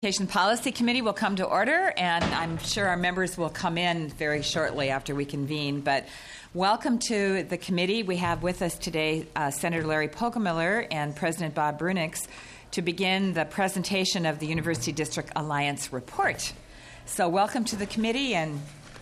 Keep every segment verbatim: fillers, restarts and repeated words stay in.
Education Policy Committee will come to order, and I'm sure our members will come in very shortly after we convene. But welcome to the committee. We have with us today uh, Senator Larry Poggemiller and President Bob Brunics to begin the presentation of the University District Alliance report. So welcome to the committee, and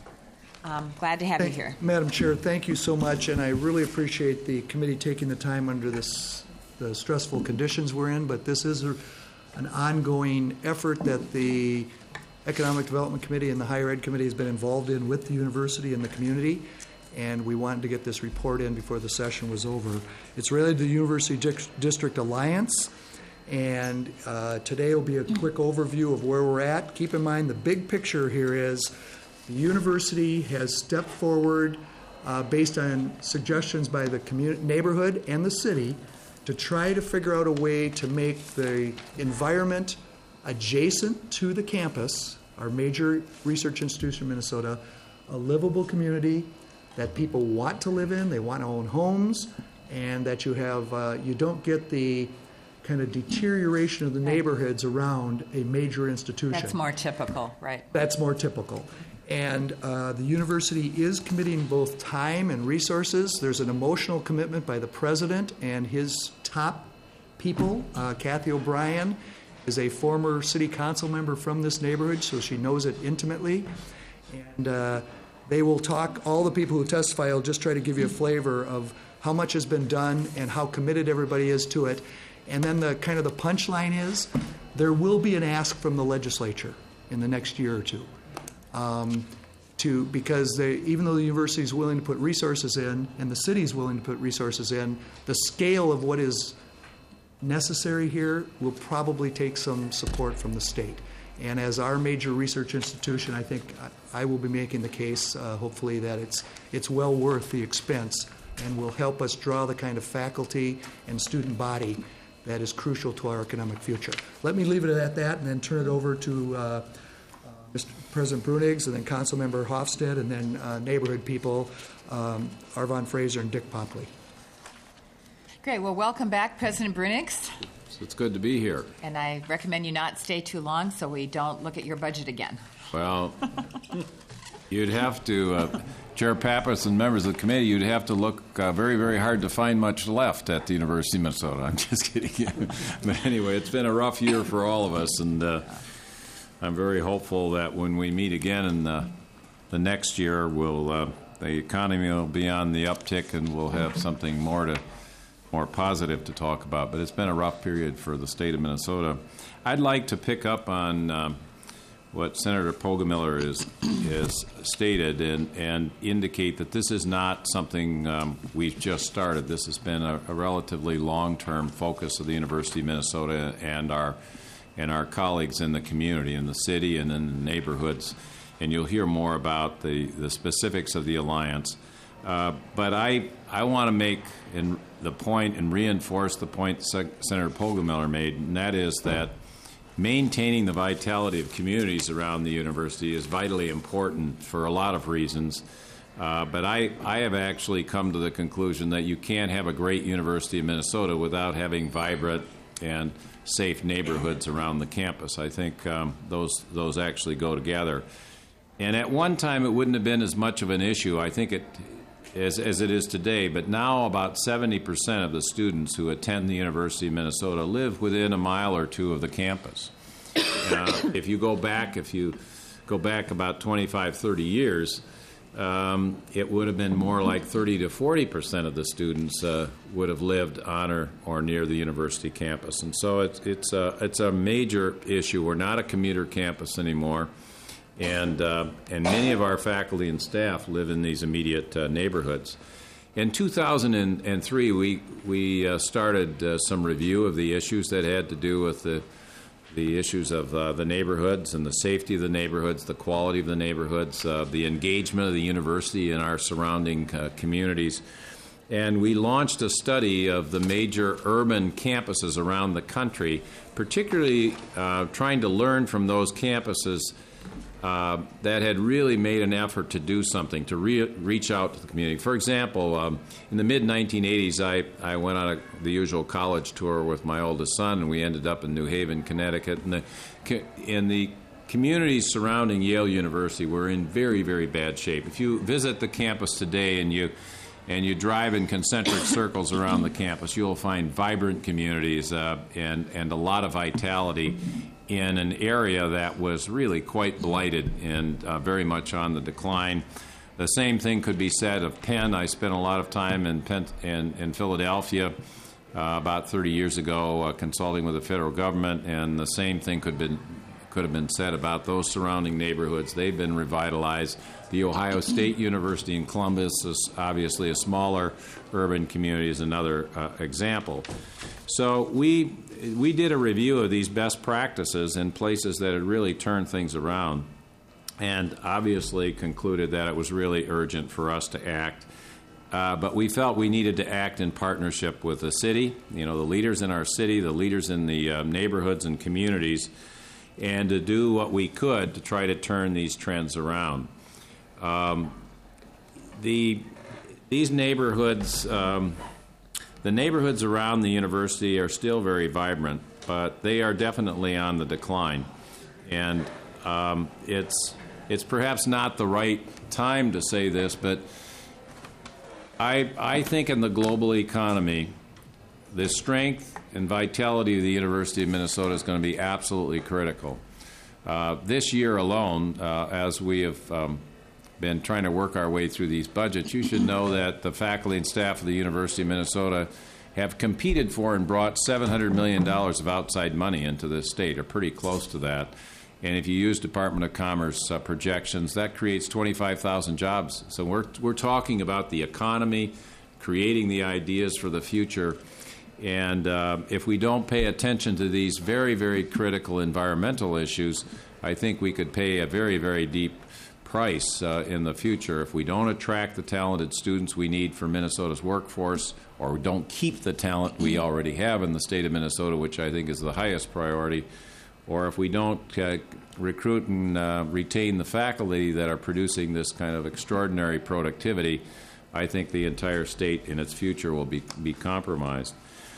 I'm glad to have thank, you here. Madam Chair, thank you so much, and I really appreciate the committee taking the time under this the stressful conditions we're in, but this is a an ongoing effort that the Economic Development Committee and the Higher Ed Committee has been involved in with the university and the community, and we wanted to get this report in before the session was over. It's related to the University District Alliance, and uh, today will be a quick overview of where we're at. Keep in mind the big picture here is the university has stepped forward uh, based on suggestions by the community, neighborhood and the city to try to figure out a way to make the environment adjacent to the campus, our major research institution in Minnesota, a livable community that people want to live in, they want to own homes, and that you have uh, you don't get the kind of deterioration of the neighborhoods around a major institution. That's more typical, right? That's more typical. And uh, the university is committing both time and resources. There's an emotional commitment by the president and his top people. Uh, Kathy O'Brien is a former city council member from this neighborhood, so she knows it intimately. And uh, they will talk, all the people who testify will just try to give you a flavor of how much has been done and how committed everybody is to it. And then the kind of the punchline is there will be an ask from the legislature in the next year or two. Um, to because they, even though the university is willing to put resources in and the city is willing to put resources in, the scale of what is necessary here will probably take some support from the state. And as our major research institution, I think I, I will be making the case, uh, hopefully, that it's it's well worth the expense and will help us draw the kind of faculty and student body that is crucial to our economic future. Let me leave it at that and then turn it over to uh, Mister President Brunics, and then Councilmember Hofstad, and then uh, neighborhood people, um, Arvon Fraser and Dick Pompley. Great. Well, welcome back, President Brunics. It's good to be here. And I recommend you not stay too long so we don't look at your budget again. Well, you'd have to, uh, Chair Pappas and members of the committee, you'd have to look uh, very, very hard to find much left at the University of Minnesota. I'm just kidding. But anyway, it's been a rough year for all of us, and uh, I'm very hopeful that when we meet again in the, the next year, we'll, uh, the economy will be on the uptick and we'll have something more to more positive to talk about. But it's been a rough period for the state of Minnesota. I'd like to pick up on um, what Senator Poggemiller is, is stated and, and indicate that this is not something um, we've just started. This has been a, a relatively long-term focus of the University of Minnesota and our and our colleagues in the community, in the city, and in the neighborhoods. And you'll hear more about the, the specifics of the alliance. Uh, but I I want to make in the point and reinforce the point Sen- Senator Poggemiller made, and that is that maintaining the vitality of communities around the university is vitally important for a lot of reasons. Uh, but I, I have actually come to the conclusion that you can't have a great University of Minnesota without having vibrant and safe neighborhoods around the campus. I think um, those those actually go together. And at one time, it wouldn't have been as much of an issue, I think, it as, as it is today. But now about seventy percent of the students who attend the University of Minnesota live within a mile or two of the campus. Uh, if you go back, if you go back about twenty-five, thirty years, Um, it would have been more like thirty to forty percent of the students uh, would have lived on or, or near the university campus. And so it's, it's, a, it's a major issue. We're not a commuter campus anymore. And, uh, and many of our faculty and staff live in these immediate uh, neighborhoods. In two thousand three, we, we uh, started uh, some review of the issues that had to do with the the issues of uh, the neighborhoods and the safety of the neighborhoods, the quality of the neighborhoods, uh, the engagement of the university in our surrounding uh, communities. And we launched a study of the major urban campuses around the country, particularly uh, trying to learn from those campuses uh, that had really made an effort to do something, to re- reach out to the community. For example, um, in the mid nineteen eighties, I, I went on a, the usual college tour with my oldest son, and we ended up in New Haven, Connecticut. And the, in the communities surrounding Yale University were in very, very bad shape. If you visit the campus today and you and you drive in concentric circles around the campus, you'll find vibrant communities uh, and, and a lot of vitality in an area that was really quite blighted and uh, very much on the decline. The same thing could be said of Penn. I spent a lot of time in, Penn, in, in Philadelphia uh, about thirty years ago uh, consulting with the federal government, and the same thing could have been could have been said about those surrounding neighborhoods. They've been revitalized. The Ohio State University in Columbus is obviously a smaller urban community, is another uh, example. So we we did a review of these best practices in places that had really turned things around, and obviously concluded that it was really urgent for us to act. Uh, but we felt we needed to act in partnership with the city, you know, the leaders in our city, the leaders in the uh, neighborhoods and communities, and to do what we could to try to turn these trends around. Um, the these neighborhoods, um, the neighborhoods around the university are still very vibrant, but they are definitely on the decline, and um, it's it's perhaps not the right time to say this, but I I think in the global economy, the strength and vitality of the University of Minnesota is going to be absolutely critical. Uh, this year alone, uh, as we have um, been trying to work our way through these budgets, you should know that the faculty and staff of the University of Minnesota have competed for and brought seven hundred million dollars of outside money into this state, or pretty close to that. And if you use Department of Commerce uh, projections, that creates twenty-five thousand jobs. So we're we're talking about the economy, creating the ideas for the future. And uh, if we don't pay attention to these very, very critical environmental issues, I think we could pay a very, very deep price uh, in the future if we don't attract the talented students we need for Minnesota's workforce, or don't keep the talent we already have in the state of Minnesota, which I think is the highest priority, or if we don't uh, recruit and uh, retain the faculty that are producing this kind of extraordinary productivity, I think the entire state in its future will be, be compromised.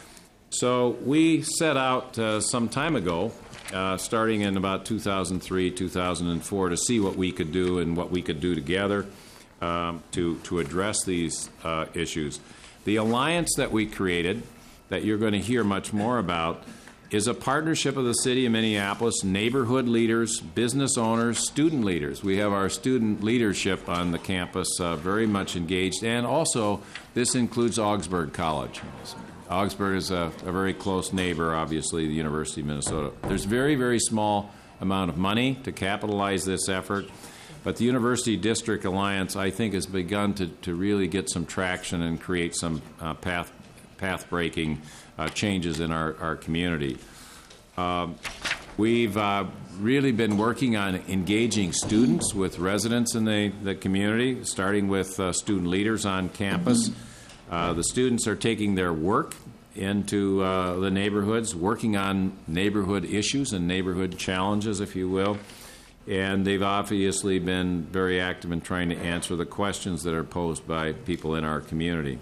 So we set out uh, some time ago, uh, starting in about two thousand three, two thousand four, to see what we could do and what we could do together um, to, to address these uh, issues. The alliance that we created, that you're going to hear much more about, is a partnership of the city of Minneapolis, neighborhood leaders, business owners, student leaders. We have our student leadership on the campus uh, very much engaged, and also this includes Augsburg College. Augsburg is a, a very close neighbor, obviously, the University of Minnesota. There's very, very small amount of money to capitalize this effort, but the University District Alliance, I think, has begun to, to really get some traction and create some uh, path, path-breaking uh, changes in our, our community. Um, we've uh, really been working on engaging students with residents in the, the community, starting with uh, student leaders on campus. Uh, the students are taking their work into uh, the neighborhoods, working on neighborhood issues and neighborhood challenges, if you will. And they've obviously been very active in trying to answer the questions that are posed by people in our community.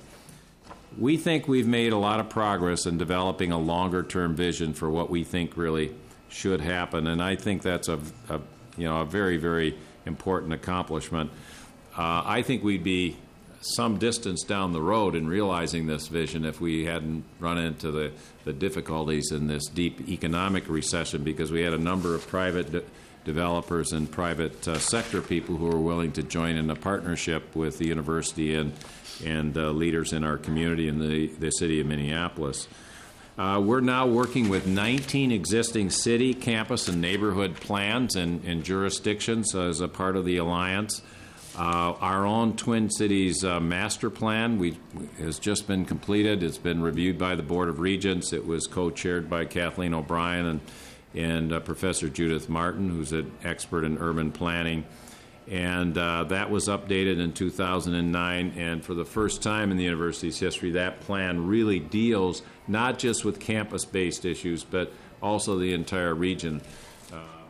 We think we've made a lot of progress in developing a longer-term vision for what we think really should happen, and I think that's a, a you know a very, very important accomplishment. Uh, I think we'd be some distance down the road in realizing this vision if we hadn't run into the, the difficulties in this deep economic recession, because we had a number of private de- developers and private uh, sector people who were willing to join in a partnership with the university and, and uh, leaders in our community in the, the city of Minneapolis. Uh, we're now working with nineteen existing city, campus, and neighborhood plans and, and jurisdictions as a part of the alliance. Uh, our own Twin Cities uh, master plan we, has just been completed. It's been reviewed by the Board of Regents. It was co-chaired by Kathleen O'Brien and, and uh, Professor Judith Martin, who's an expert in urban planning. And uh, that was updated in two thousand nine. And for the first time in the university's history, that plan really deals not just with campus-based issues, but also the entire region. Uh,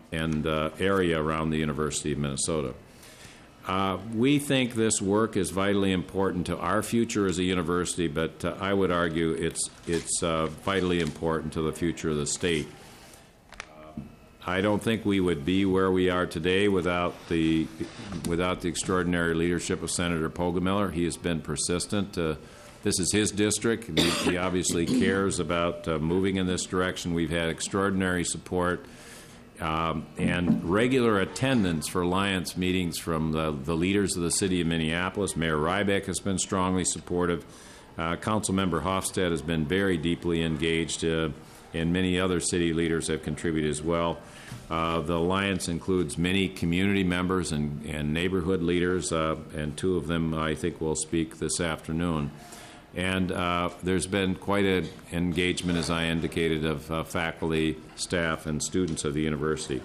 and uh, area around the University of Minnesota. Uh, we think this work is vitally important to our future as a university, but uh, I would argue it's it's uh, vitally important to the future of the state. Uh, I don't think we would be where we are today without the without the extraordinary leadership of Senator Poggemiller. He has been persistent. Uh, this is his district. He, he obviously cares about uh, moving in this direction. We've had extraordinary support. Um, and regular attendance for Alliance meetings from the, the leaders of the city of Minneapolis. Mayor Rybeck has been strongly supportive. Uh, Councilmember Hofstad has been very deeply engaged, uh, and many other city leaders have contributed as well. Uh, the Alliance includes many community members and, and neighborhood leaders, uh, and two of them, I think, will speak this afternoon. And uh, there's been quite an engagement, as I indicated, of uh, faculty, staff, and students of the university.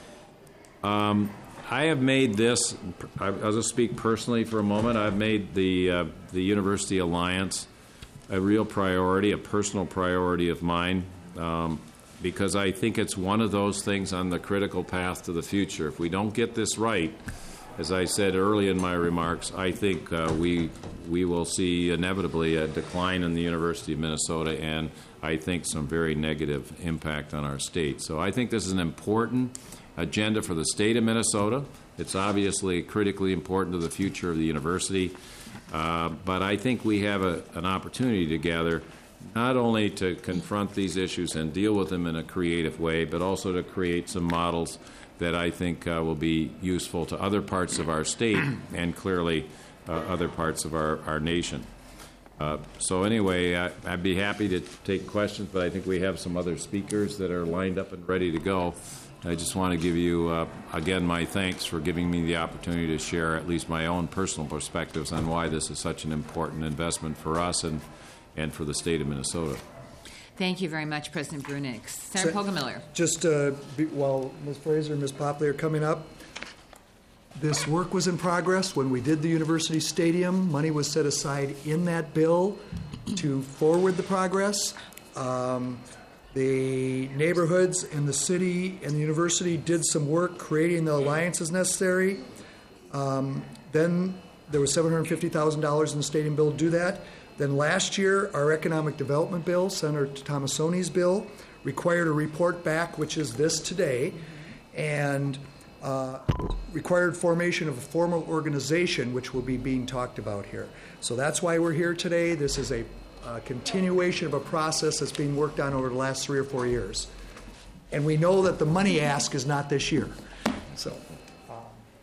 Um, I have made this, I'll just speak personally for a moment, I've made the, uh, the University Alliance a real priority, a personal priority of mine, um, because I think it's one of those things on the critical path to the future. If we don't get this right, as I said early in my remarks, I think uh, we we will see inevitably a decline in the University of Minnesota, and I think some very negative impact on our state. So I think this is an important agenda for the state of Minnesota. It's obviously critically important to the future of the university, uh, but I think we have a, an opportunity together not only to confront these issues and deal with them in a creative way, but also to create some models that I think uh, will be useful to other parts of our state and clearly uh, other parts of our, our nation. Uh, so anyway, I, I'd be happy to take questions, but I think we have some other speakers that are lined up and ready to go. I just want to give you, uh, again, my thanks for giving me the opportunity to share at least my own personal perspectives on why this is such an important investment for us and, and for the state of Minnesota. Thank you very much, President Brunick. Senator So, Poggemiller. Just uh, be, while Miz Fraser and Miz Popley are coming up, this work was in progress when we did the university stadium. Money was set aside in that bill to forward the progress. Um, the neighborhoods and the city and the university did some work creating the alliances necessary. Um, then there was seven hundred fifty thousand dollars in the stadium bill to do that. Then last year, our economic development bill, Senator Tomassoni's bill, required a report back, which is this today, and uh, required formation of a formal organization, which will be being talked about here. So that's why we're here today. This is a uh, continuation of a process that's being worked on over the last three or four years. And we know that the money ask is not this year. So, um,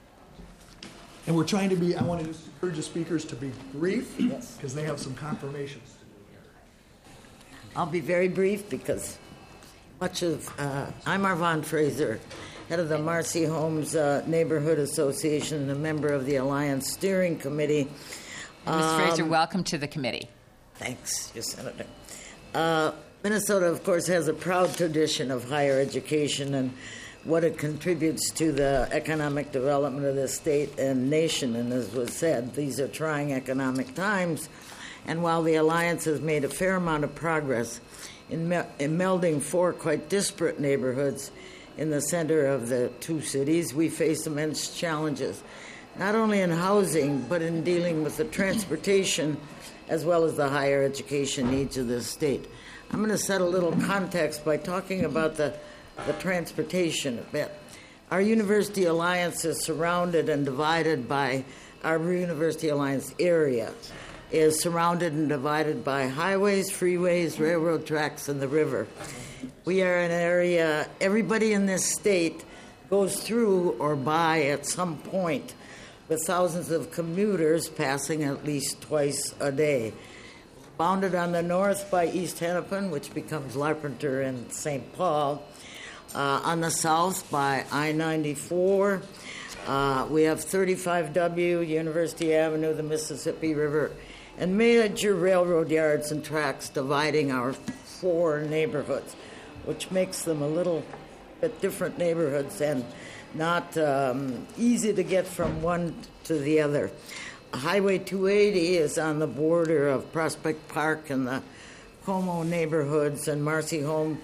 and we're trying to be, I want to just encourage the speakers to be brief, because yes, they have some confirmations to do here. I'll be very brief because much of, uh, I'm Arvon Fraser, head of the Marcy Homes uh, Neighborhood Association and a member of the Alliance Steering Committee. Miz Um, Fraser, welcome to the committee. Thanks, your Senator. Uh, Minnesota, of course, has a proud tradition of higher education and what it contributes to the economic development of the state and nation. And as was said, these are trying economic times. And while the Alliance has made a fair amount of progress in, me- in melding four quite disparate neighborhoods in the center of the two cities, we face immense challenges, not only in housing, but in dealing with the transportation as well as the higher education needs of the state. I'm going to set a little context by talking about the, the transportation a bit. Our University Alliance is surrounded and divided by, our University Alliance area is surrounded and divided by highways, freeways, railroad tracks, and the river. We are in an area, everybody in this state goes through or by at some point, with thousands of commuters passing at least twice a day. Bounded on the north by East Hennepin, which becomes Larpenteur and Saint Paul. Uh, on the south by I ninety-four. Uh, we have thirty-five W, University Avenue, the Mississippi River, and major railroad yards and tracks dividing our four neighborhoods, which makes them a little bit different neighborhoods and not um, easy to get from one to the other. Highway two eighty is on the border of Prospect Park and the Como neighborhoods, and Marcy Home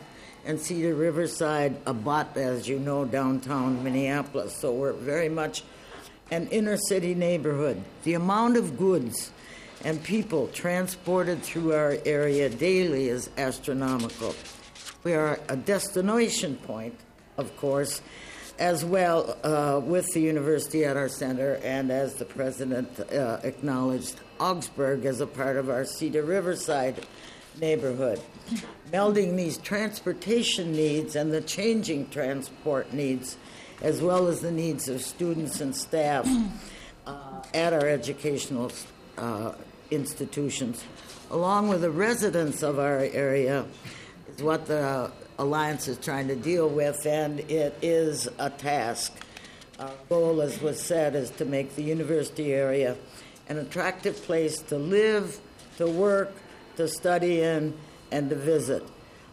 and Cedar Riverside abut, as you know, downtown Minneapolis. So we're very much an inner city neighborhood. The amount of goods and people transported through our area daily is astronomical. We are a destination point, of course, as well uh, with the university at our center, and as the president uh, acknowledged, Augsburg as a part of our Cedar Riverside neighborhood. Melding these transportation needs and the changing transport needs, as well as the needs of students and staff uh, at our educational uh, institutions, along with the residents of our area, is what the Alliance is trying to deal with, and it is a task. Our goal, as was said, is to make the university area an attractive place to live, to work, to study in, and to visit.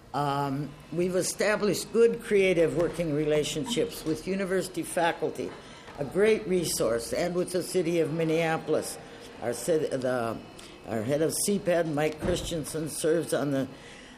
Um, we've established good creative working relationships with university faculty, a great resource, and with the city of Minneapolis. Our, city, the, our head of C P E D, Mike Christensen, serves on the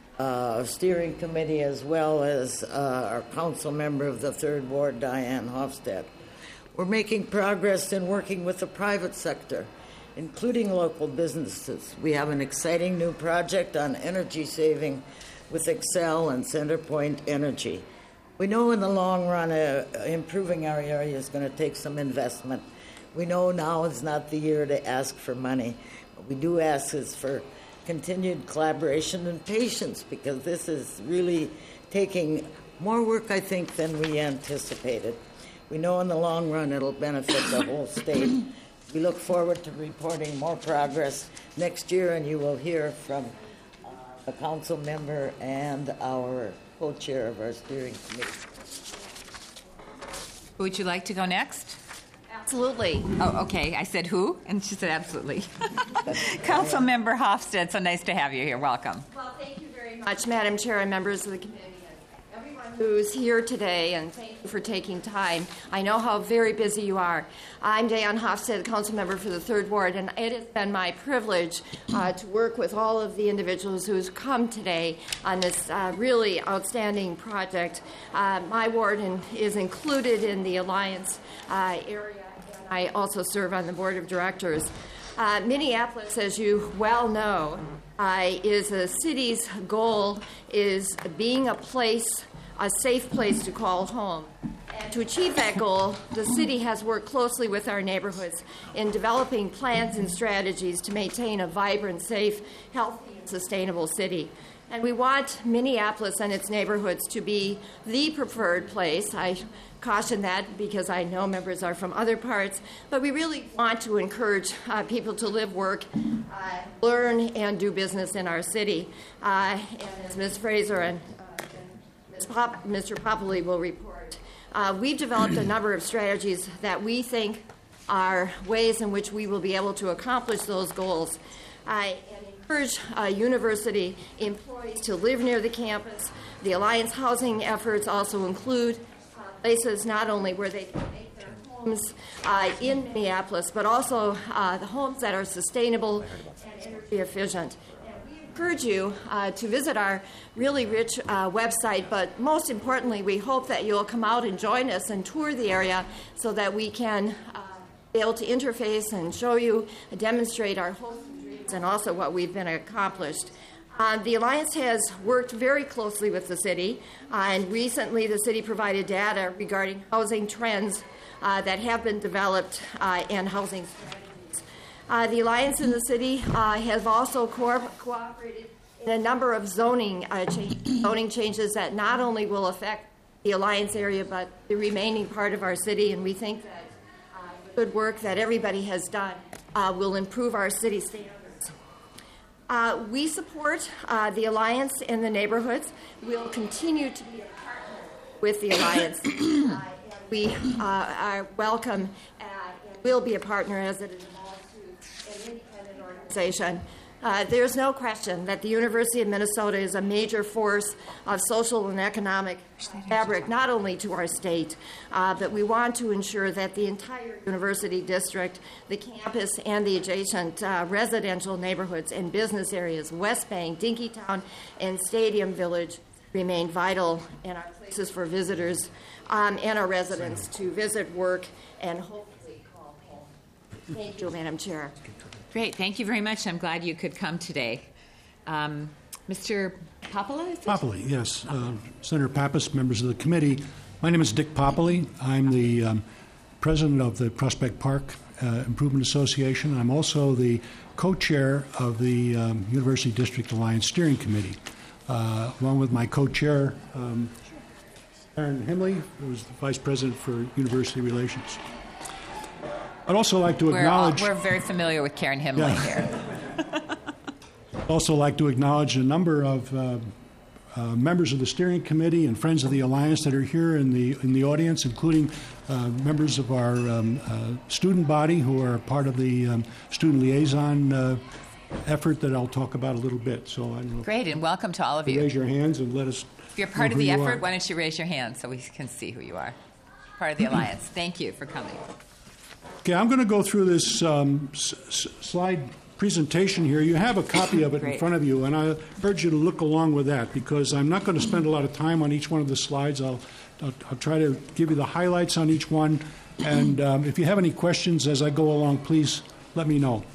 uh, steering committee, as well as uh, our council member of the Third Ward, Diane Hofstad. We're making progress in working with the private sector, including local businesses. We have an exciting new project on energy saving with Excel and Centerpoint Energy. We know in the long run uh, improving our area is going to take some investment. We know now is not the year to ask for money. What we do ask is for continued collaboration and patience, because this is really taking more work, I think, than we anticipated. We know in the long run it'll benefit the whole state. We look forward to reporting more progress next year, and you will hear from uh, the council member and our co-chair of our steering committee. Would you like to go next? Absolutely. Oh, okay. I said who? And she said absolutely. Council Member Hofstad, so nice to have you here. Welcome. Well, thank you very much, Madam Chair and members of the committee, and everyone who's here today, and thank you for taking time. I know how very busy you are. I'm Diane Hofstad, Council Member for the Third Ward, and it has been my privilege uh, to work with all of the individuals who've come today on this uh, really outstanding project. Uh, my ward in, is included in the Alliance uh, area. I also serve on the board of directors. Uh, Minneapolis, as you well know, uh, is a city's goal is being a place, a safe place to call home. And to achieve that goal, the city has worked closely with our neighborhoods in developing plans and strategies to maintain a vibrant, safe, healthy, and sustainable city. And we want Minneapolis and its neighborhoods to be the preferred place. I caution that because I know members are from other parts, but we really want to encourage uh, people to live, work, uh, learn, and do business in our city. Uh, and as Miz Fraser and uh, Miz Pop, Mister Popoli will report, uh, we've developed a number of strategies that we think are ways in which we will be able to accomplish those goals. Uh, and encourage uh, university employees to live near the campus. The Alliance housing efforts also include uh, places not only where they can make their homes uh, in Minneapolis, but also uh, the homes that are sustainable and energy efficient. And we encourage you uh, to visit our really rich uh, website, but most importantly, we hope that you'll come out and join us and tour the area so that we can uh, be able to interface and show you, uh, demonstrate our hopes and also what we've been accomplished. Uh, the Alliance has worked very closely with the city, uh, and recently the city provided data regarding housing trends uh, that have been developed uh, and housing strategies. Uh, the Alliance in the city uh, has also co- cooperated in a number of zoning, uh, cha- zoning changes that not only will affect the Alliance area but the remaining part of our city, and we think that uh, the good work that everybody has done uh, will improve our city standards. Uh, we support uh, the Alliance in the neighborhoods. We'll continue to be a partner with the Alliance. uh, we uh, are welcome uh, and will be a partner as it evolves to an independent organization. Uh, there's no question that the University of Minnesota is a major force of social and economic fabric, not only to our state, uh, but we want to ensure that the entire university district, the campus, and the adjacent uh, residential neighborhoods and business areas, West Bank, Dinkytown, and Stadium Village, remain vital and are places for visitors um, and our residents to visit, work, and hopefully call home. Thank you, Madam Chair. Great. Thank you very much. I'm glad you could come today. Um, Mister Popoli, is it? Popoli, yes. Uh, Senator Pappas, members of the committee. My name is Dick Popoli. I'm the um, president of the Prospect Park uh, Improvement Association. I'm also the co-chair of the um, University District Alliance Steering Committee, uh, along with my co-chair, um, Aaron Himley, who's the vice president for university relations. I'd also like to We're, all, acknowledge... we're very familiar with Karen Himley Yeah. here. I'd also like to acknowledge a number of uh, uh, members of the steering committee and friends of the Alliance that are here in the in the audience, including uh, members of our um, uh, student body who are part of the um, student liaison uh, effort that I'll talk about a little bit. So I don't know. Great, and welcome to all of You you. raise your hands and let us. If you're part know of who the you effort, are. why don't you raise your hand so we can see who you are? Part of the Alliance. Thank you for coming. Okay, I'm going to go through this um, s- s- slide presentation here. You have a copy of it in Great. front of you, and I urge you to look along with that because I'm not going to spend a lot of time on each one of the slides. I'll, I'll, I'll try to give you the highlights on each one, and um, if you have any questions as I go along, please let me know.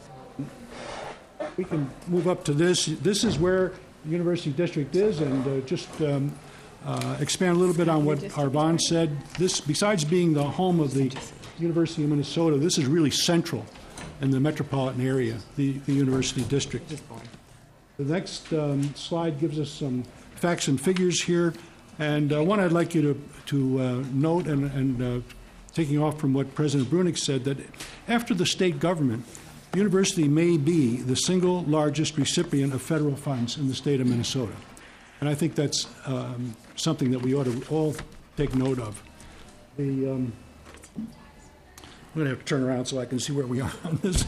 We can move up to this. This is where the University District is, and uh, just um, uh, expand a little bit on what Arvon said. This, besides being the home of the University of Minnesota, this is really central in the metropolitan area, the, the University District. The next um, slide gives us some facts and figures here, and uh, one I'd like you to, to uh, note, and, and uh, taking off from what President Brunick said, that after the state government, the university may be the single largest recipient of federal funds in the state of Minnesota. And I think that's um, something that we ought to all take note of. The, um, I'm going to have to turn around so I can see where we are on this.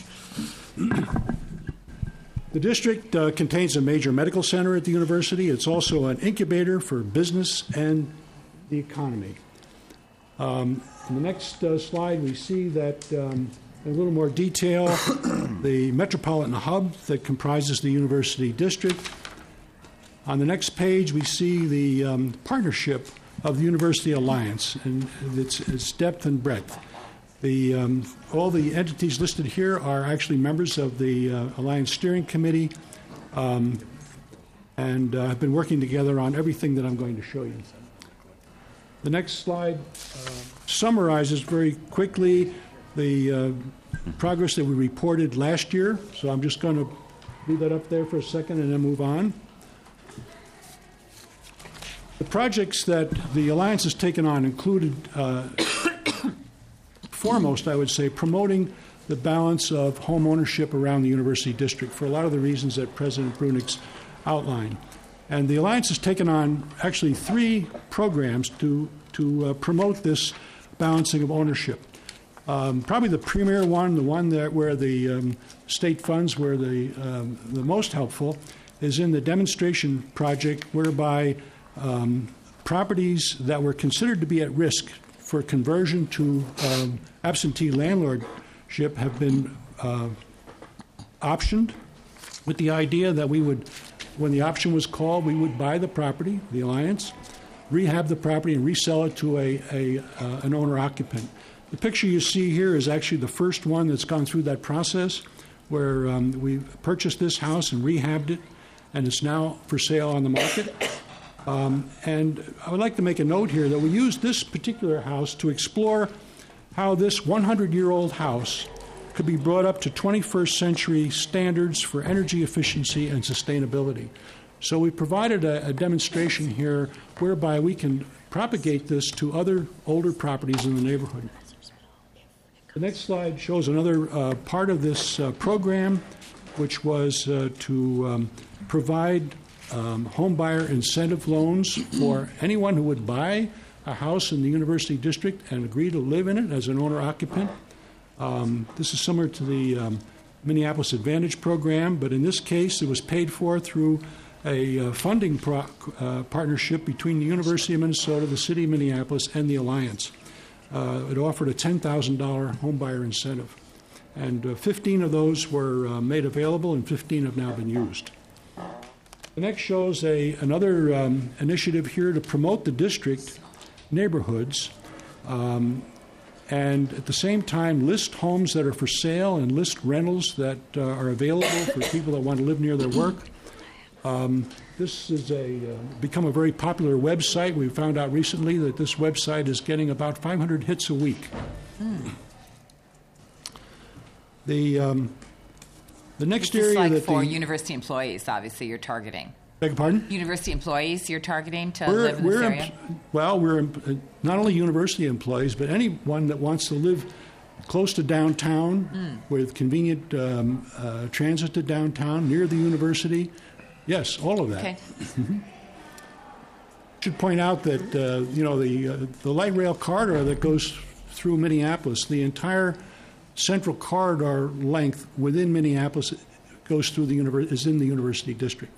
The district uh, contains a major medical center at the university. It's also an incubator for business and the economy. Um, in the next uh, slide, we see that um, in a little more detail, the metropolitan hub that comprises the university district. On the next page, we see the um, partnership of the University Alliance and its, its depth and breadth. The, um, all the entities listed here are actually members of the uh, Alliance Steering Committee um, and uh, have been working together on everything that I'm going to show you. The next slide uh, summarizes very quickly the uh, progress that we reported last year. So I'm just going to leave that up there for a second and then move on. The projects that the Alliance has taken on included uh, foremost, I would say, promoting the balance of home ownership around the university district for a lot of the reasons that President Brunick's outlined. And the Alliance has taken on actually three programs to, to uh, promote this balancing of ownership. Um, probably the premier one, the one that where the um, state funds were the, um, the most helpful, is in the demonstration project whereby um, properties that were considered to be at risk for conversion to um, absentee landlordship have been uh, optioned with the idea that we would, when the option was called, we would buy the property, the Alliance, rehab the property, and resell it to a, a uh, an owner-occupant. The picture you see here is actually the first one that's gone through that process, where um, we purchased this house and rehabbed it, and it's now for sale on the market. Um, and I would like to make a note here that we used this particular house to explore how this one hundred year old house could be brought up to twenty-first century standards for energy efficiency and sustainability. So we provided a, a demonstration here whereby we can propagate this to other older properties in the neighborhood. The next slide shows another uh, part of this uh, program, which was uh, to um, provide um, home buyer incentive loans for anyone who would buy a house in the university district and agree to live in it as an owner-occupant. Um, this is similar to the um, Minneapolis Advantage program, but in this case it was paid for through a uh, funding pro- uh, partnership between the University of Minnesota, the City of Minneapolis, and the Alliance. Uh, it offered a ten thousand dollars homebuyer incentive, and uh, fifteen of those were uh, made available and fifteen have now been used. The next shows a another um, initiative here to promote the district neighborhoods, um, and at the same time list homes that are for sale and list rentals that uh, are available for people that want to live near their work. Um, this has a, uh, become a very popular website. We found out recently that this website is getting about five hundred hits a week. Mm. The um, the next this area is like that for the, university employees, obviously, you're targeting. Beg your pardon? University employees you're targeting to we're, live in we're this area? Em- well, we're em- not only university employees, but anyone that wants to live close to downtown mm. with convenient um, uh, transit to downtown, near the university. Yes, all of that. Okay. Mm-hmm. Should point out that uh, you know the uh, the light rail corridor that goes through Minneapolis, the entire central corridor length within Minneapolis goes through the univer- is in the university district.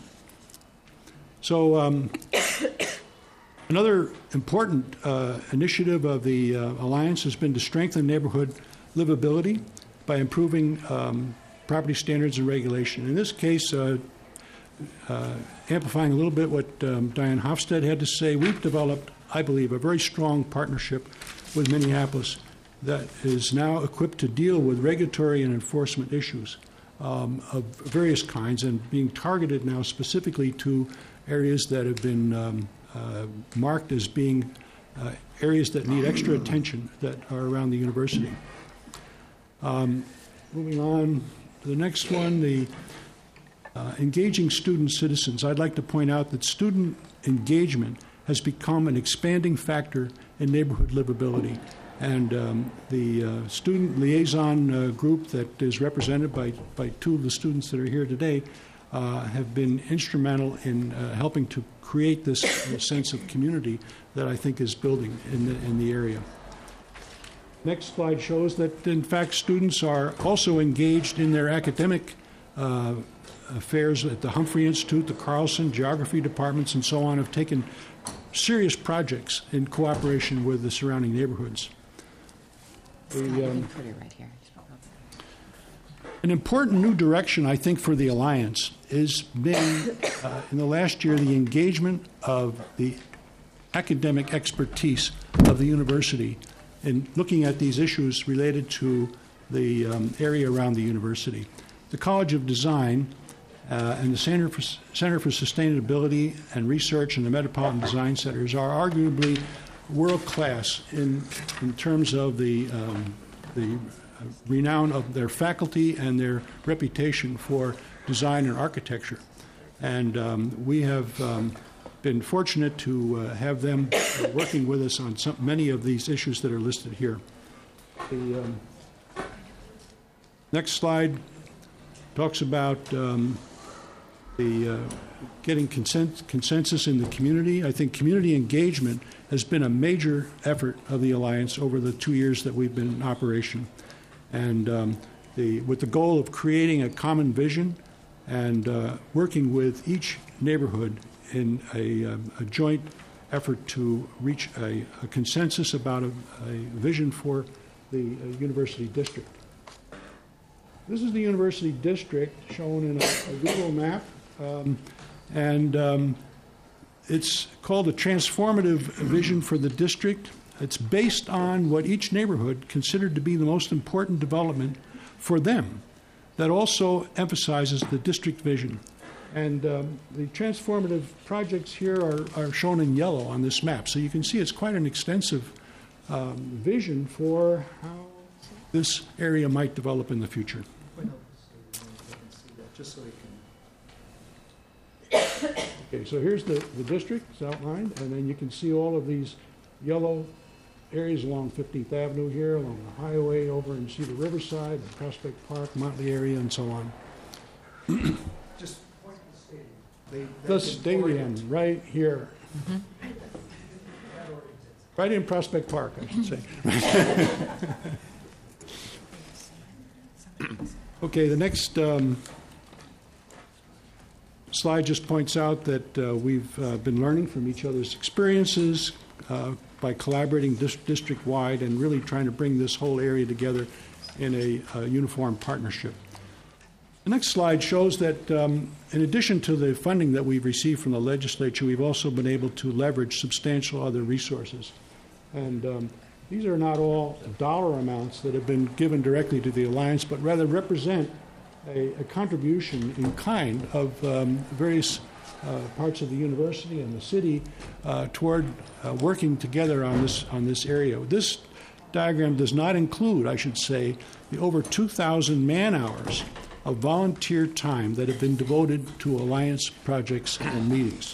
So um, another important uh, initiative of the uh, Alliance has been to strengthen neighborhood livability by improving um, property standards and regulation. In this case, uh, uh, amplifying a little bit what um, Diane Hofstede had to say, we've developed, I believe, a very strong partnership with Minneapolis that is now equipped to deal with regulatory and enforcement issues um, of various kinds and being targeted now specifically to areas that have been um, uh, marked as being uh, areas that need extra attention that are around the university. Um, moving on to the next one, the uh, engaging student citizens. I'd like to point out that student engagement has become an expanding factor in neighborhood livability. And um, the uh, student liaison uh, group that is represented by, by two of the students that are here today uh, have been instrumental in uh, helping to create this uh, sense of community that I think is building in the, in the area. Next slide shows that, in fact, students are also engaged in their academic uh, affairs at the Humphrey Institute, the Carlson, geography departments, and so on, have taken serious projects in cooperation with the surrounding neighborhoods. The, um, an important new direction, I think, for the Alliance has been, uh, in the last year, the engagement of the academic expertise of the university in looking at these issues related to the um, area around the university. The College of Design uh, and the Center for, Center for Sustainability and Research and the Metropolitan Design Centers are arguably world class in in terms of the um, the renown of their faculty and their reputation for design and architecture, and um, we have um, been fortunate to uh, have them uh, working with us on some, many of these issues that are listed here. The um, next slide talks about um, the uh, getting consens- consensus in the community. I think community engagement has been a major effort of the Alliance over the two years that we've been in operation, and um, the, with the goal of creating a common vision and uh, working with each neighborhood in a, um, a joint effort to reach a, a consensus about a, a vision for the uh, university district. This is the university district shown in a, a Google map, um, and um, it's called a transformative vision for the district. It's based on what each neighborhood considered to be the most important development for them, that also emphasizes the district vision. And um, the transformative projects here are, are shown in yellow on this map. So you can see it's quite an extensive um, vision for how this area might develop in the future. Just so we can. Okay, so here's the, the district, it's outlined, and then you can see all of these yellow areas along fifteenth Avenue here, along the highway over in Cedar Riverside, and Prospect Park, Motley area, and so on. Just point to the stadium. They, The stadium, right here. Mm-hmm. Right in Prospect Park, I should say. Okay, the next um, slide just points out that uh, we've uh, been learning from each other's experiences uh, by collaborating dis- district-wide and really trying to bring this whole area together in a, a uniform partnership. The next slide shows that um, in addition to the funding that we've received from the legislature, we've also been able to leverage substantial other resources. And um, these are not all dollar amounts that have been given directly to the Alliance, but rather represent a, a contribution in kind of um, various uh, parts of the university and the city uh, toward uh, working together on this, on this area. This diagram does not include, I should say, the over two thousand man-hours of volunteer time that have been devoted to Alliance projects and meetings.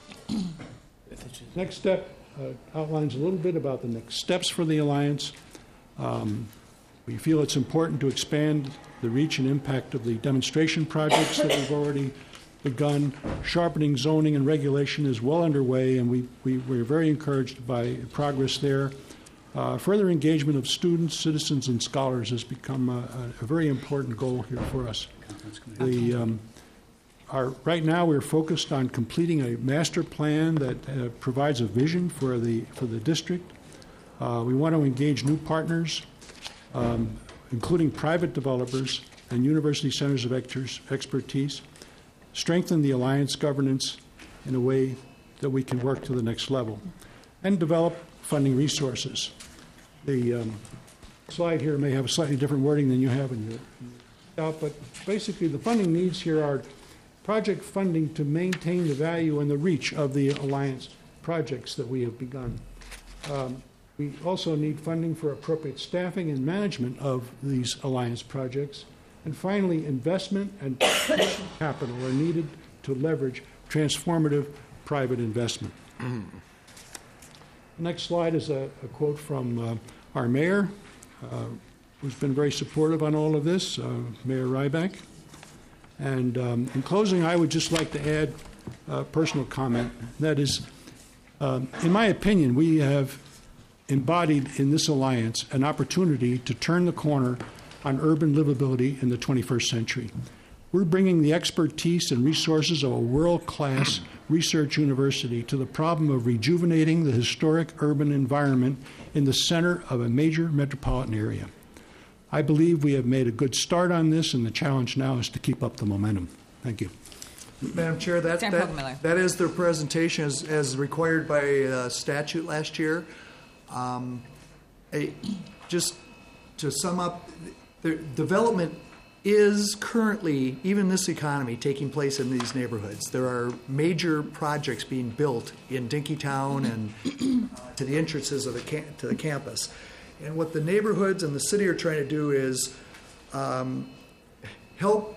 Next step uh, outlines a little bit about the next steps for the Alliance. Um, we feel it's important to expand the reach and impact of the demonstration projects that we've already begun. Sharpening zoning and regulation is well underway, and we, we, we're very encouraged by progress there. Uh, further engagement of students, citizens, and scholars has become a, a very important goal here for us. The, um, our, right now, we're focused on completing a master plan that uh, provides a vision for the for the district. Uh, we want to engage new partners, um, including private developers and university centers of expertise. Strengthen the Alliance governance in a way that we can work to the next level, and develop funding resources. The um, slide here may have a slightly different wording than you have in your out, but basically the funding needs here are project funding to maintain the value and the reach of the Alliance projects that we have begun. Um, we also need funding for appropriate staffing and management of these Alliance projects. And finally, investment and capital are needed to leverage transformative private investment. The next slide is a, a quote from uh, our mayor, uh, who's been very supportive on all of this, uh, Mayor Ryback. And um, in closing, I would just like to add a personal comment. That is, um, in my opinion, we have embodied in this alliance an opportunity to turn the corner on urban livability in the twenty-first century. We're bringing the expertise and resources of a world-class research university to the problem of rejuvenating the historic urban environment in the center of a major metropolitan area. I believe we have made a good start on this, and the challenge now is to keep up the momentum. Thank you. Madam Chair, that, that, that is their presentation as, as required by uh, statute last year. Um, a, just to sum up, the development is currently, even this economy, taking place in these neighborhoods. There are major projects being built in Dinkytown and uh, to the entrances of the cam- to the campus. And what the neighborhoods and the city are trying to do is um, help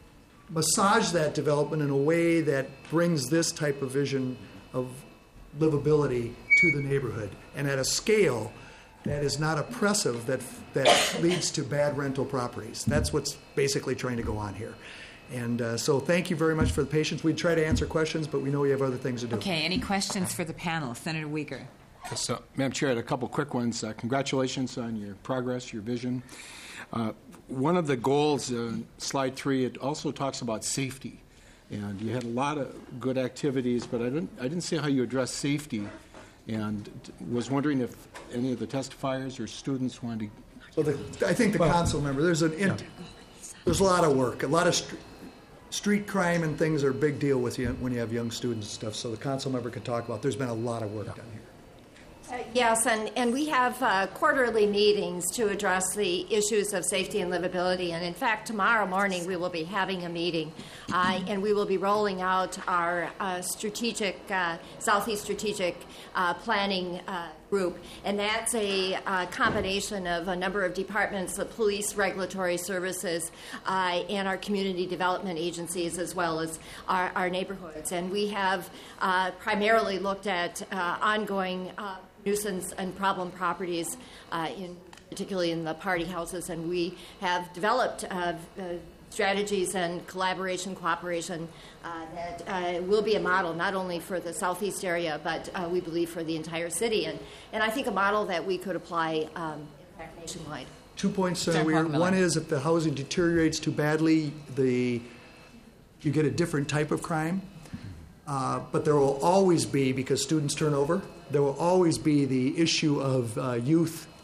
massage that development in a way that brings this type of vision of livability to the neighborhood, and at a scale that is not oppressive, that that leads to bad rental properties. That's what's basically trying to go on here. And uh, so thank you very much for the patience. We try to answer questions, but we know we have other things to do. Okay, any questions for the panel? Senator Uyghur. Yes, uh, Madam Chair, I had a couple quick ones. Uh, congratulations on your progress, your vision. Uh, one of the goals, uh, slide three, it also talks about safety. And you had a lot of good activities, but I didn't, I didn't see how you address safety. And was wondering if any of the testifiers or students wanted to. So the, I think the well, council member, there's an yeah. there's a lot of work, a lot of st- street crime and things are a big deal with you when you have young students and stuff. So the council member could talk about. There's been a lot of work yeah. done here. Uh, yes, and, and we have uh, quarterly meetings to address the issues of safety and livability. And in fact, tomorrow morning we will be having a meeting, uh, and we will be rolling out our uh, strategic, uh, Southeast Strategic uh, Planning uh, group. And that's a uh, combination of a number of departments, the police, regulatory services, uh, and our community development agencies, as well as our, our neighborhoods. And we have uh, primarily looked at uh, ongoing uh, nuisance and problem properties, uh, in particularly in the party houses, and we have developed uh, uh, strategies and collaboration, cooperation uh, that uh, will be a model not only for the southeast area, but uh, we believe for the entire city, and, and I think a model that we could apply um, nationwide. Two points, Senator Weir. One is if the housing deteriorates too badly, the you get a different type of crime. Uh, but there will always be, because students turn over, there will always be the issue of uh, youth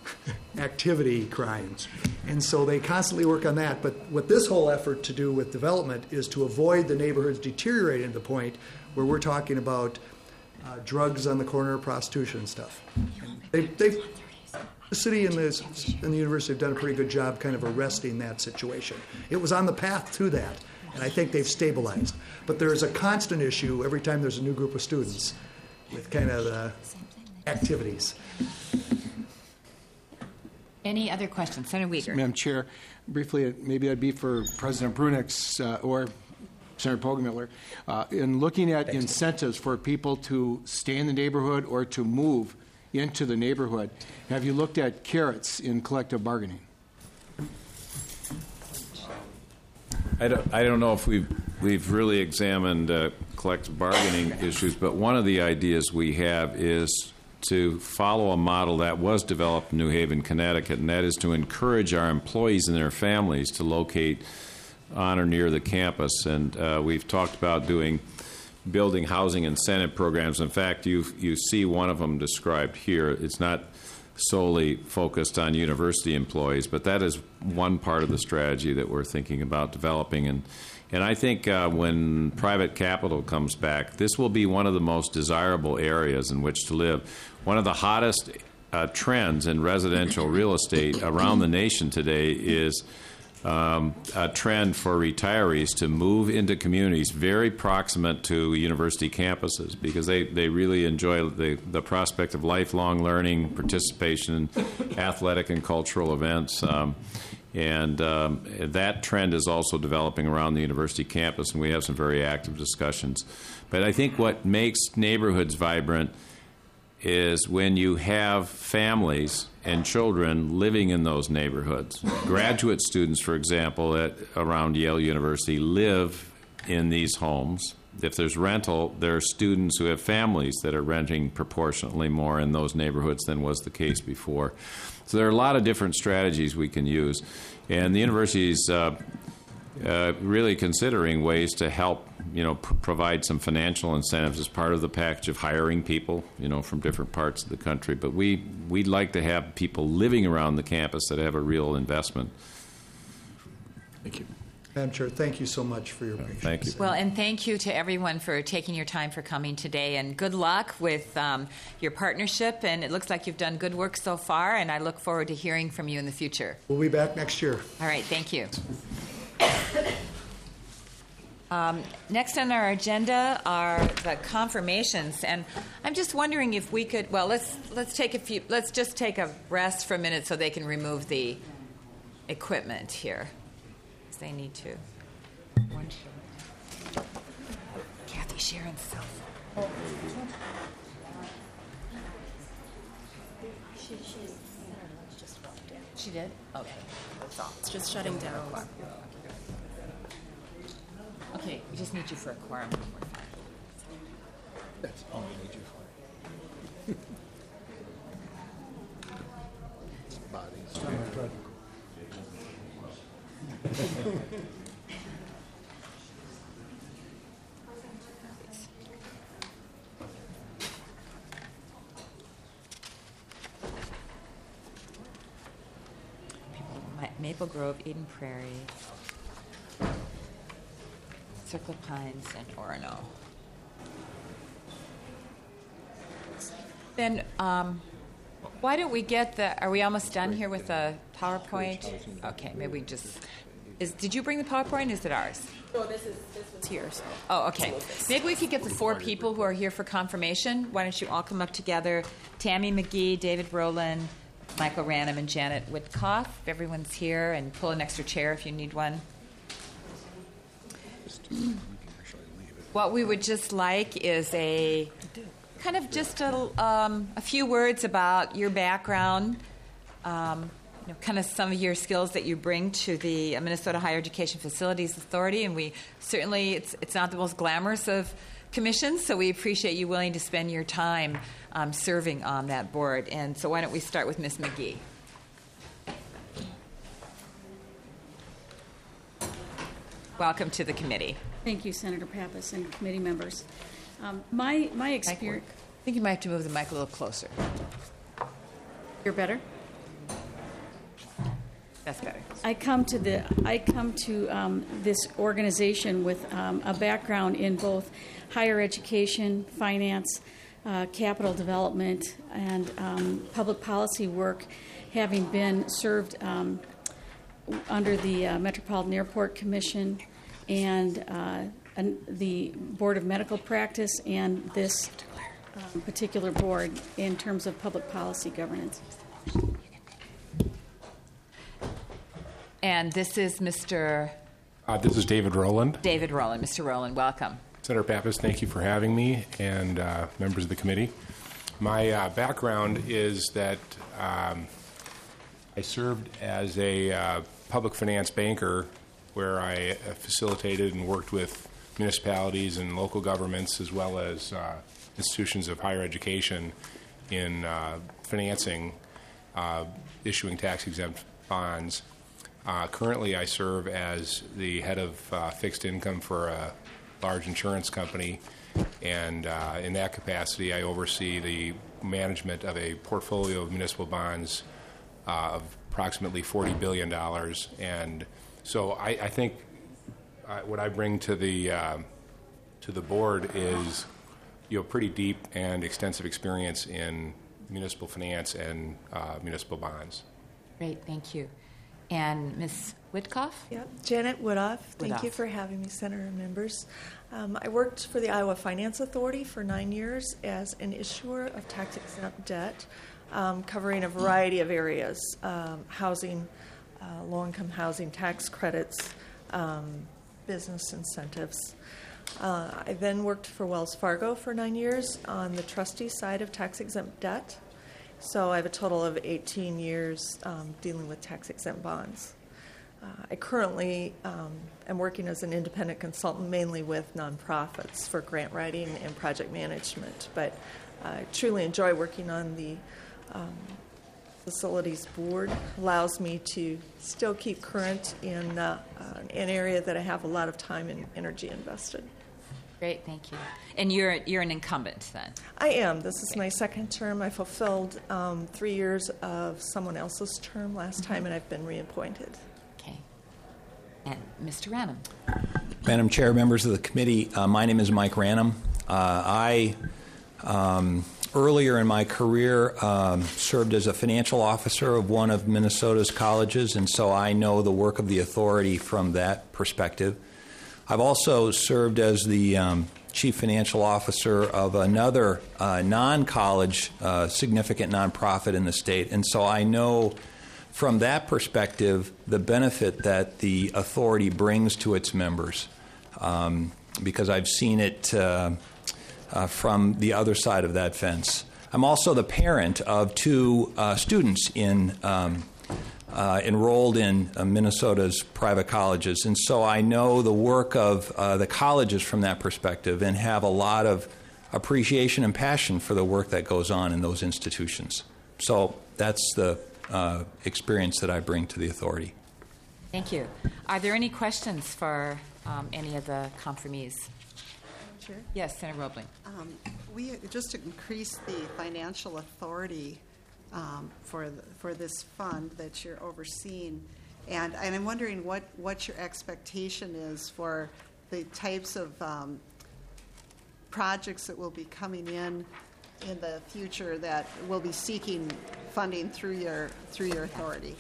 activity crimes. And so they constantly work on that. But what this whole effort to do with development is to avoid the neighborhoods deteriorating to the point where we're talking about uh, drugs on the corner, prostitution and stuff. And they, they've, the city and the, and the university have done a pretty good job kind of arresting that situation. It was on the path to that, and I think they've stabilized. But there is a constant issue every time there's a new group of students with kind of the activities. Any other questions? Senator Uyghur. Madam Chair, briefly, maybe that'd be for President Brunix uh, or Senator Poggemiller. Uh, in looking at incentives for people to stay in the neighborhood or to move into the neighborhood, have you looked at carrots in collective bargaining? I don't, I don't know if we've, we've really examined uh, collective bargaining issues, but one of the ideas we have is to follow a model that was developed in New Haven, Connecticut, and that is to encourage our employees and their families to locate on or near the campus. And uh, we've talked about doing building housing incentive programs. In fact, you you see one of them described here. It's not solely focused on university employees, but that is one part of the strategy that we're thinking about developing. And and I think uh, when private capital comes back, this will be one of the most desirable areas in which to live. One of the hottest uh, trends in residential real estate around the nation today is um, a trend for retirees to move into communities very proximate to university campuses because they, they really enjoy the, the prospect of lifelong learning, participation in athletic and cultural events. Um, And um, that trend is also developing around the university campus, and we have some very active discussions. But I think what makes neighborhoods vibrant is when you have families and children living in those neighborhoods. Graduate students, for example, at around Yale University live in these homes. If there's rental, there are students who have families that are renting proportionately more in those neighborhoods than was the case before. So there are a lot of different strategies we can use. And the university is uh, uh, really considering ways to help, you know, pr- provide some financial incentives as part of the package of hiring people, you know, from different parts of the country. But we, we'd like to have people living around the campus that have a real investment. Thank you. Madam Chair, thank you so much for your patience. Thank you. Well, and thank you to everyone for taking your time for coming today, and good luck with um, your partnership. And it looks like you've done good work so far, and I look forward to hearing from you in the future. We'll be back next year. All right, thank you. Um, next on our agenda are the confirmations, and I'm just wondering if we could. Well, let's let's take a few. Let's just take a rest for a minute so they can remove the equipment here. They need to. One Sharon. Kathy Sharon's cell phone. She, she's just walked in. She did? Okay. That's all. It's just shutting down. Okay, we just need you for a quorum. We're fine. That's all we need you for. Bodies. Maple Grove, Eden Prairie, Circle Pines, and Orono. Then, um, why don't we get the? Are we almost done here with the PowerPoint? Okay, maybe we just. Is, did you bring the PowerPoint? Is it ours? No, this is this was here. So. Oh, okay. Maybe we could get the four people who are here for confirmation. Why don't you all come up together? Tammy McGee, David Rowland, Michael Ranum, and Janet Whitkoff. Everyone's here, and pull an extra chair if you need one. What we would just like is a kind of just a, um, a few words about your background. Um, You know, kind of some of your skills that you bring to the Minnesota Higher Education Facilities Authority, and we certainly, it's it's not the most glamorous of commissions, so we appreciate you willing to spend your time um, serving on that board. And so why don't we start with Miz McGee. Welcome to the committee. Thank you, Senator Pappas and committee members. Um, my my experience. I think you might have to move the mic a little closer. You're better? That's better. I come to the I come to um, this organization with um, a background in both higher education, finance, uh, capital development, and um, public policy work, having been served um, under the uh, Metropolitan Airport Commission and uh, an, the Board of Medical Practice and this um, particular board in terms of public policy governance. And this is Mister Uh, this is David Rowland. David Rowland. Mister Rowland, welcome. Senator Pappas, thank you for having me, and uh, members of the committee. My uh, background is that um, I served as a uh, public finance banker where I uh, facilitated and worked with municipalities and local governments as well as uh, institutions of higher education in uh, financing, uh, issuing tax-exempt bonds. Uh, currently, I serve as the head of uh, fixed income for a large insurance company, and uh, in that capacity, I oversee the management of a portfolio of municipal bonds uh, of approximately forty billion dollars. And so I, I think uh, what I bring to the uh, to the board is, you know, pretty deep and extensive experience in municipal finance and uh, municipal bonds. Great, thank you. And Miz Witkoff? Yep. Janet Woodoff. Thank Woodoff. you for having me, Senator and members. Um, I worked for the Iowa Finance Authority for nine years as an issuer of tax-exempt debt, um, covering a variety of areas, um, housing, uh, low-income housing tax credits, um, business incentives. Uh, I then worked for Wells Fargo for nine years on the trustee side of tax-exempt debt. So I have a total of eighteen years um, dealing with tax-exempt bonds. Uh, I currently um, am working as an independent consultant mainly with nonprofits for grant writing and project management, but I truly enjoy working on the um, facilities board. Allows me to still keep current in uh, uh, an area that I have a lot of time and energy invested. Great, thank you. And you're you're an incumbent then? I am. This is my second term. I fulfilled um, three years of someone else's term last time, and I've been reappointed. Okay. And Mister Ranum? Madam Chair, members of the committee, uh, my name is Mike Ranum. Uh, I, um, earlier in my career, um, served as a financial officer of one of Minnesota's colleges, and so I know the work of the authority from that perspective. I've also served as the um, chief financial officer of another uh, non-college uh, significant nonprofit in the state, and so I know from that perspective the benefit that the authority brings to its members, um, because I've seen it uh, uh, from the other side of that fence. I'm also the parent of two uh, students in um, Uh, enrolled in uh, Minnesota's private colleges, and so I know the work of uh, the colleges from that perspective and have a lot of appreciation and passion for the work that goes on in those institutions. So that's the uh, experience that I bring to the authority. Thank you. Are there any questions for um, any of the confirmees? Chair? Yes, Senator Roebling. Um, we just to increase the financial authority Um, for the, for this fund that you're overseeing, and, and I'm wondering what, what your expectation is for the types of um, projects that will be coming in in the future that will be seeking funding through your through your authority.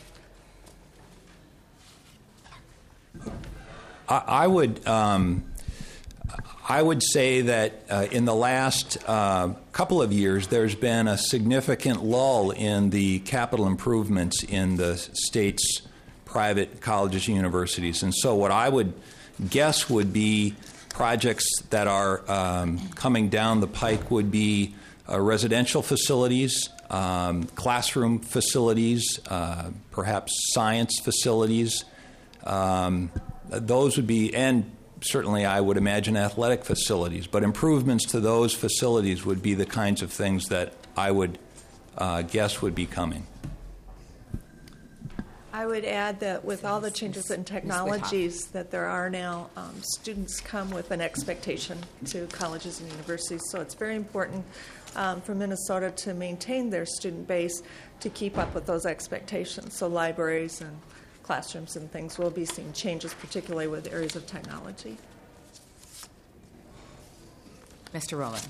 I, I would. Um, I would say that uh, in the last uh, couple of years, there's been a significant lull in the capital improvements in the state's private colleges and universities. And so what I would guess would be projects that are um, coming down the pike would be uh, residential facilities, um, classroom facilities, uh, perhaps science facilities. Um, those would be, and certainly, I would imagine athletic facilities, but improvements to those facilities would be the kinds of things that I would uh, guess would be coming. I would add that with all the changes in technologies that there are now, um, students come with an expectation to colleges and universities, so it's very important um, for Minnesota to maintain their student base to keep up with those expectations. So libraries and classrooms and things, we'll be seeing changes, particularly with areas of technology. Mister Rowland.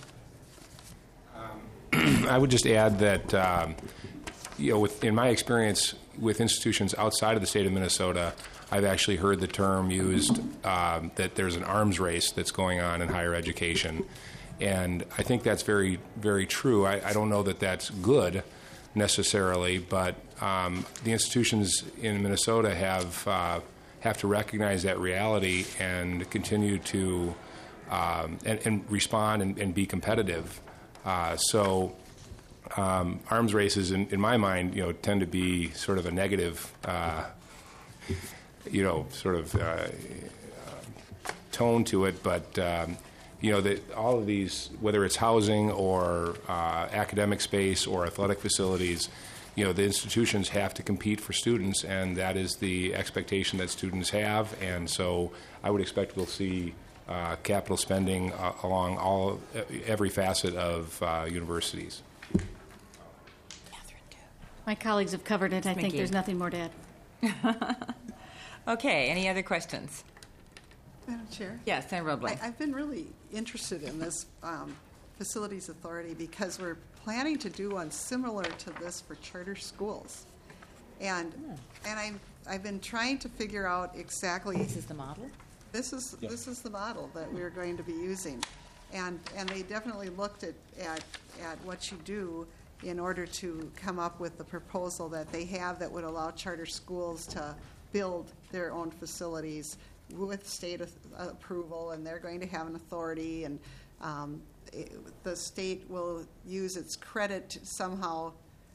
I would just add that, um, you know, with, in my experience with institutions outside of the state of Minnesota, I've actually heard the term used um, that there's an arms race that's going on in higher education. And I think that's very, very true. I, I don't know that that's good necessarily, but um, the institutions in Minnesota have uh, have to recognize that reality and continue to um, and, and respond and, and be competitive. Uh, so um, arms races, in, in my mind, you know, tend to be sort of a negative, uh, you know, sort of uh, tone to it, but um, you know, that all of these, whether it's housing or uh, academic space or athletic facilities, you know, the institutions have to compete for students, and that is the expectation that students have. And so I would expect we'll see uh, capital spending uh, along all every facet of uh, universities. My colleagues have covered it. I think Mickey. there's nothing more to add. Okay, any other questions? Madam Chair? Yes, Senator Robley. I, I've been really interested in this um, Facilities Authority because we're planning to do one similar to this for charter schools. And and I've, I've been trying to figure out exactly... This is the model? This is, Yeah. this is the model that we're going to be using. And, and they definitely looked at, at, at what you do in order to come up with the proposal that they have that would allow charter schools to build their own facilities with state approval, and they're going to have an authority, and um, it, the state will use its credit somehow,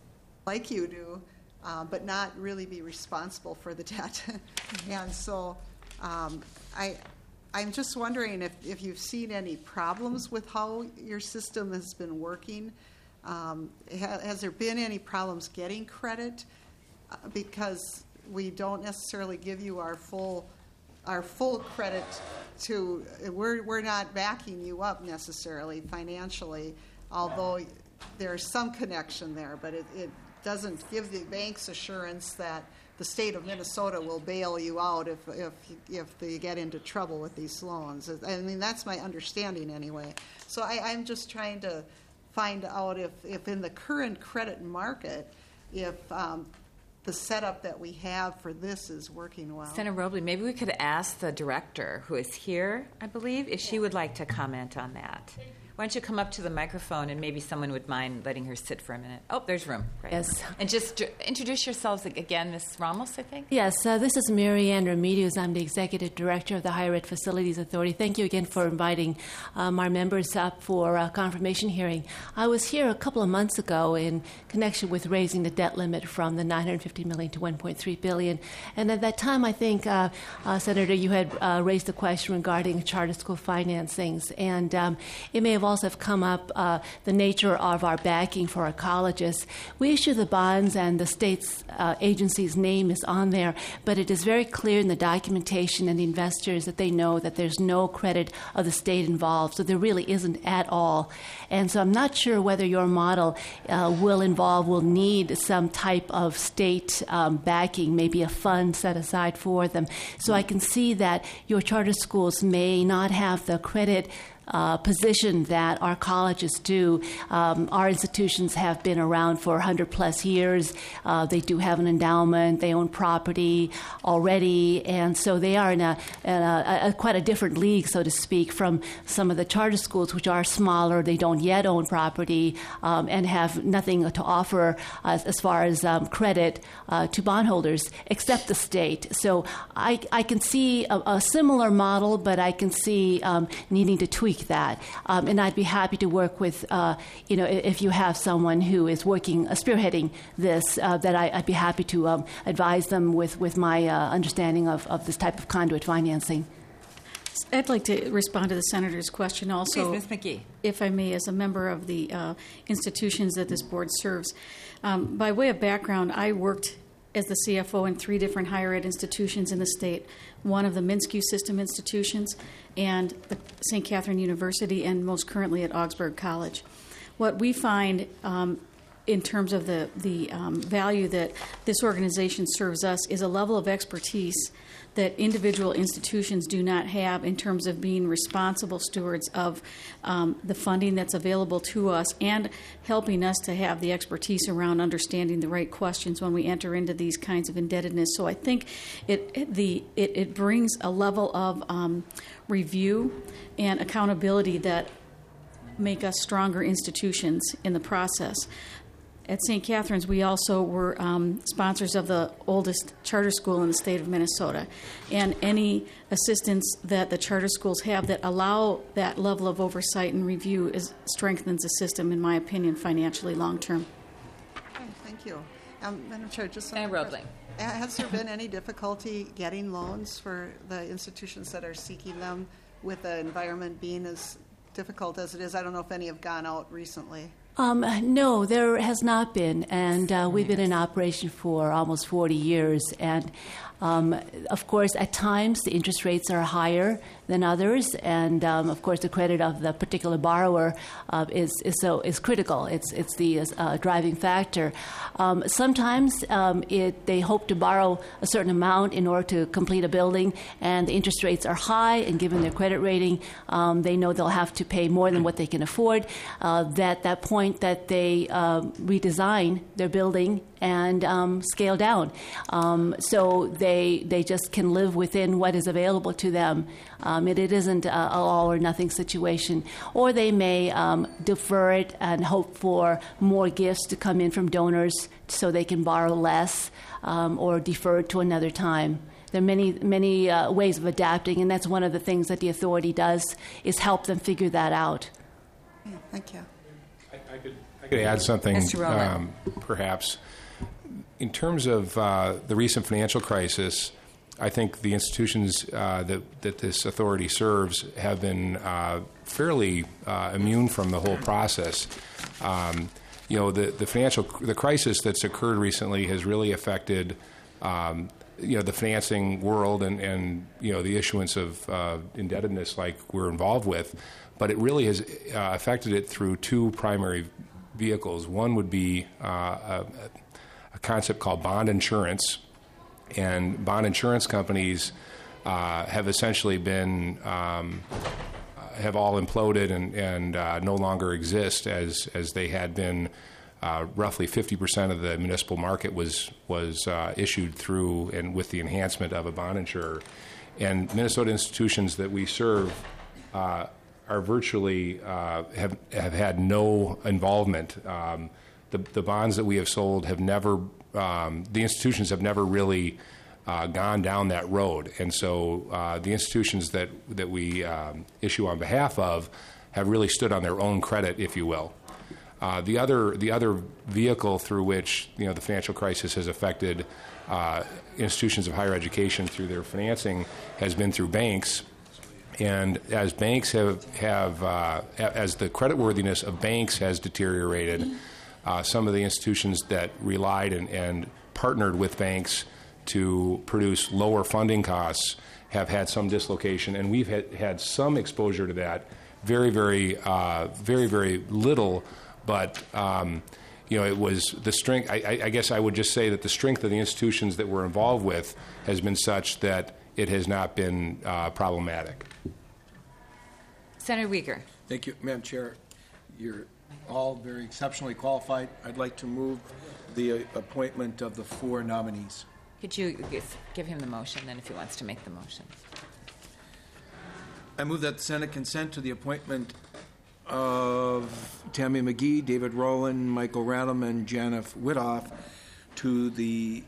like you do, uh, but not really be responsible for the debt. And so um, I, I'm just wondering if, if you've seen any problems with how your system has been working. Um, ha, has there been any problems getting credit? Uh, because we don't necessarily give you our full our full credit to, we're, we're not backing you up necessarily financially, although there's some connection there, but it, it doesn't give the banks assurance that the state of Minnesota will bail you out if, if, if they get into trouble with these loans. I mean, that's my understanding anyway. So I, I'm just trying to find out if, if in the current credit market, if um, the setup that we have for this is working well. Senator Robley, maybe we could ask the director, who is here, I believe, if she would like to comment on that. Why don't you come up to the microphone, and maybe someone would mind letting her sit for a minute. Oh, there's room. Right. Yes. And just introduce yourselves again, Miz Ramos, I think. Yes, uh, this is Mary Ann Remedios. I'm the Executive Director of the Higher Ed Facilities Authority. Thank you again for inviting um, our members up for a confirmation hearing. I was here a couple of months ago in connection with raising the debt limit from the nine hundred fifty million dollars to one point three billion dollars. And at that time, I think, uh, uh, Senator, you had uh, raised the question regarding charter school financings. And um, it may have also have come up uh, the nature of our backing for our colleges. We issue the bonds, and the state's uh, agency's name is on there, but it is very clear in the documentation and the investors that they know that there's no credit of the state involved, so there really isn't at all. And so I'm not sure whether your model uh, will involve, will need some type of state um, backing, maybe a fund set aside for them. So I can see that your charter schools may not have the credit Uh, position that our colleges do. Um, our institutions have been around for one hundred plus years. Uh, they do have an endowment. They own property already, and so they are in a, in a, a quite a different league, so to speak, from some of the charter schools, which are smaller. They don't yet own property um, and have nothing to offer uh, as far as um, credit uh, to bondholders except the state. So I, I can see a, a similar model, but I can see um, needing to tweak that, um, and I'd be happy to work with, uh, you know, if you have someone who is working, uh, spearheading this, uh, that I, I'd be happy to um, advise them with, with my uh, understanding of, of this type of conduit financing. I'd like to respond to the senator's question also, Please, Miz McGee. if I may, as a member of the uh, institutions that this board serves. Um, by way of background, I worked as the C F O in three different higher ed institutions in the state, one of the Minsky system institutions and the Saint Catherine University, and most currently at Augsburg College. What we find um, in terms of the, the um, value that this organization serves us is a level of expertise that individual institutions do not have in terms of being responsible stewards of um, the funding that's available to us and helping us to have the expertise around understanding the right questions when we enter into these kinds of indebtedness. So I think it it, the, it, it brings a level of um, review and accountability that make us stronger institutions in the process. At Saint Catherine's, we also were um, sponsors of the oldest charter school in the state of Minnesota. And any assistance that the charter schools have that allow that level of oversight and review is, strengthens the system, in my opinion, financially long term. Okay, thank you. Um, Madam Chair, just Mayor Roebling. Has there been any difficulty getting loans for the institutions that are seeking them with the environment being as difficult as it is? I don't know if any have gone out recently. Um, no, there has not been, and uh, we've been in operation for almost forty years. And um, of course, at times the interest rates are higher than others, and um, of course, the credit of the particular borrower uh, is is so is critical. It's it's the uh, driving factor. Um, sometimes um, it they hope to borrow a certain amount in order to complete a building, and the interest rates are high, and given their credit rating, um, they know they'll have to pay more than what they can afford. Uh, that that point that they uh, redesign their building and um, scale down. Um, so they they just can live within what is available to them. Um, it, it isn't a, a all or nothing situation. Or they may um, defer it and hope for more gifts to come in from donors so they can borrow less, um, or defer it to another time. There are many, many uh, ways of adapting, and that's one of the things that the authority does, is help them figure that out. Yeah, thank you. I could, I could add something, Mister Roman. um, perhaps. In terms of uh, the recent financial crisis, I think the institutions uh, that, that this authority serves have been uh, fairly uh, immune from the whole process. Um, you know, the, the financial the crisis that's occurred recently has really affected um, you know the financing world and, and you know the issuance of uh, indebtedness like we're involved with, but it really has uh, affected it through two primary vehicles. One would be uh, a, a concept called bond insurance, and bond insurance companies uh, have essentially been um, have all imploded and, and uh, no longer exist as as they had been. Uh, roughly fifty percent of the municipal market was was uh, issued through and with the enhancement of a bond insurer. And Minnesota institutions that we serve uh, are virtually uh, have have had no involvement. Um, the the bonds that we have sold have never um, the institutions have never really uh, gone down that road. And so uh, the institutions that that we um, issue on behalf of have really stood on their own credit, if you will. Uh, the other the other vehicle through which you know the financial crisis has affected uh, institutions of higher education through their financing has been through banks, and as banks have have uh, as the creditworthiness of banks has deteriorated, uh, some of the institutions that relied and, and partnered with banks to produce lower funding costs have had some dislocation, and we've had, had some exposure to that. Very very uh, very very little. But, um, you know, it was the strength, I, I guess I would just say that the strength of the institutions that we're involved with has been such that it has not been uh, problematic. Senator Uyghur. Thank you, Madam Chair. You're all very exceptionally qualified. I'd like to move the uh, appointment of the four nominees. Could you give him the motion, then, if he wants to make the motion? I move that the Senate consent to the appointment of Tammy McGee, David Rowland, Michael Ranum, and Janif Widoff to the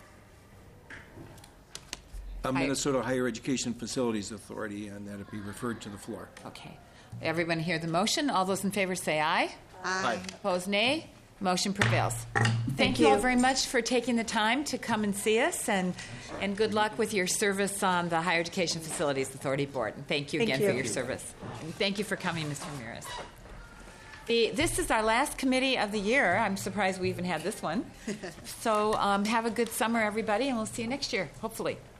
uh, Minnesota Higher Education Facilities Authority, and that it be referred to the floor. Okay. Everyone hear the motion? All those in favor say aye. Aye. Opposed, nay. Motion prevails. Thank, Thank you you all very much for taking the time to come and see us, and, and good luck with your service on the Higher Education Facilities Authority Board. And thank you Thank again you. for your service. And thank you for coming, Mister Ramirez. The, this is our last committee of the year. I'm surprised we even had this one. So um, have a good summer, everybody, and we'll see you next year, hopefully.